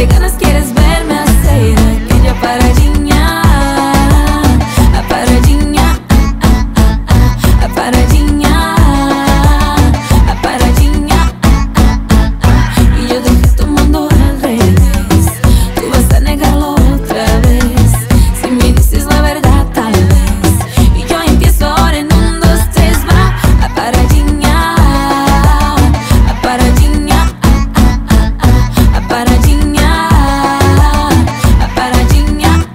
qué ganas quieres verme hacer aquella paradinha, a paradinha, a paradinha, a paradinha, y yo dejé tu mundo al revés. Tú vas a negarlo otra vez. Si me dices la verdad tal vez, y yo empiezo ahora en 1, 2, 3, va. A paradinha, a paradinha, a paradinha, a paradinha.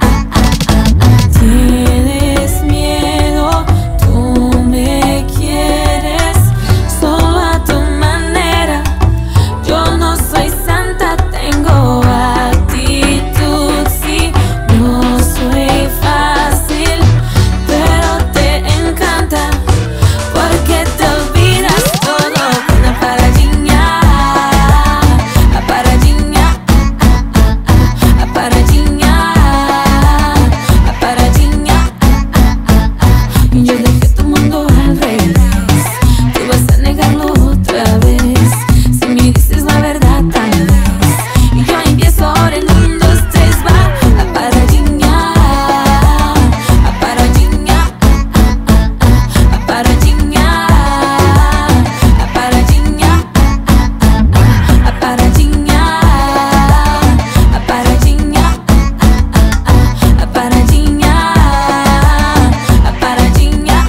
Tienes miedo, tú me quieres solo a tu manera. Yo no soy santa, tengo actitud, sí. No soy fácil, pero te encanta, porque te olvidas todo con la paradinha, a paradinha, a paradinha, a paradinha. Y yo dejé tu mundo al revés. Tú vas a negarlo otra vez. Si me dices la verdad tal vez, y yo empiezo ahora en 1, 2, 3, va. A paradinha, a paradinha, a paradinha, a paradinha, a paradinha, a paradinha, a paradinha, a paradinha.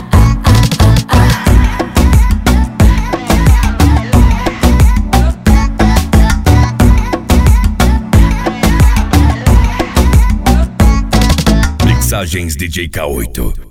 Mixagens DJ K8.